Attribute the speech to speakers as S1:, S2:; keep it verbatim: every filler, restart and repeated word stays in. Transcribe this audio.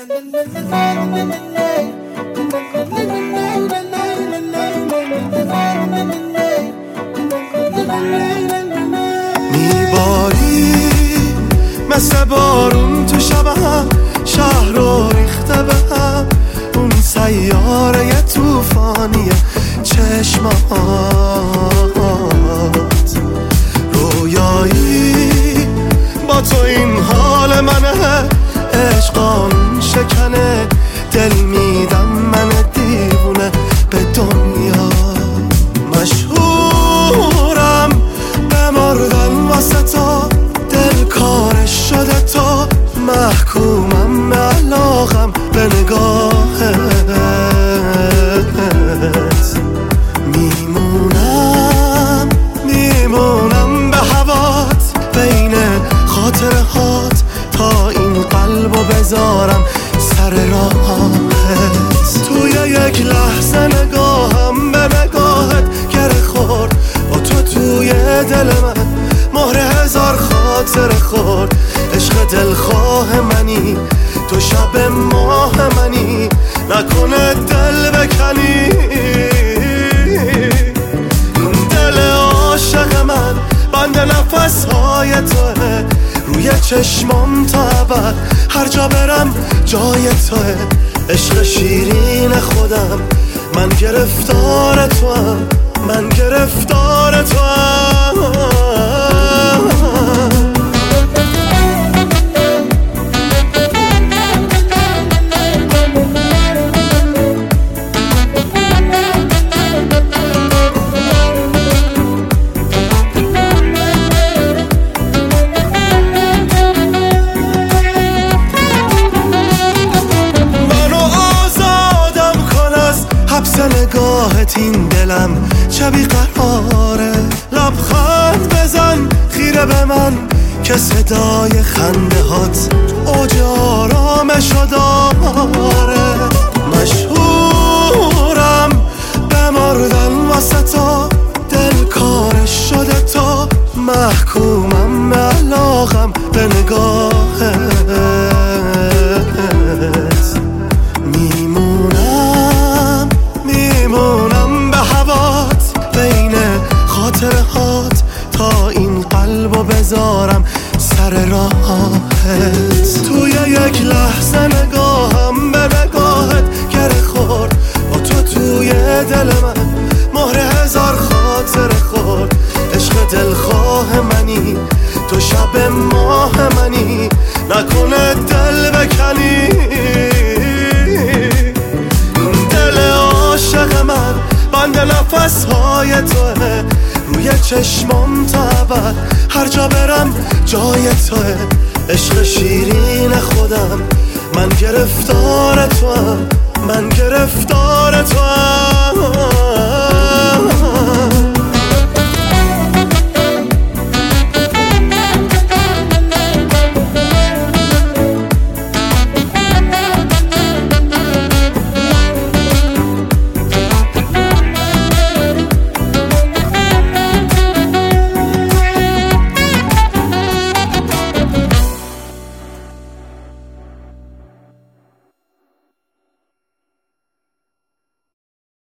S1: میباری مثل بارون تو شبم، شهر رو ریخته به هم، اون سیاره توفانی چشمات. رویایی با تو این حال منه، عشقان شکنه، دل میدم من دیوونه به دنیا. مشهورم بمردن واسه تو، دل کارش شده تو، محکومم به علاقم به نگاهت. میمونم میمونم به هوات، بین خاطره هات، تا این قلبو بذارم سر راهت. توی یک لحظه نگاهم به نگاهت گره خورد، با تو توی دل من مهر هزار خاطره خورد. عشق دلخواه منی تو، شب ماه منی، نکنه دل بکنی. دل عاشق من بند نفس های توه، روی چشمام تا ابد، هر جا برم جای توه. عشق شیرین خودم، من گرفتار توام، من گرفتار توام. نگاهت این دلم چه بیقراره، لبخند بزن خیره به من که صدای خنده هات اوج آرامشو داره. مشهورم بمردن واسه تو، دل کارش شده تو، محکومم به علاقم به نگاهت. میمونم میمونم به هوات، بین خاطره هات، تا این قلبو بذارم سر راهت. توی یک لحظه نگاهم به نگاهت گره خورد، با تو توی دل من مهر هزار خاطره خورد. عشق دلخواه منی تو، شب ماه منی، نکنه دل بکنی. دل عاشق من بند نفس های توه، روی چشمام تا ابد، هر جا برم جای توه. عشق شیرین خودم، من گرفتار توام، من گرفتار توام.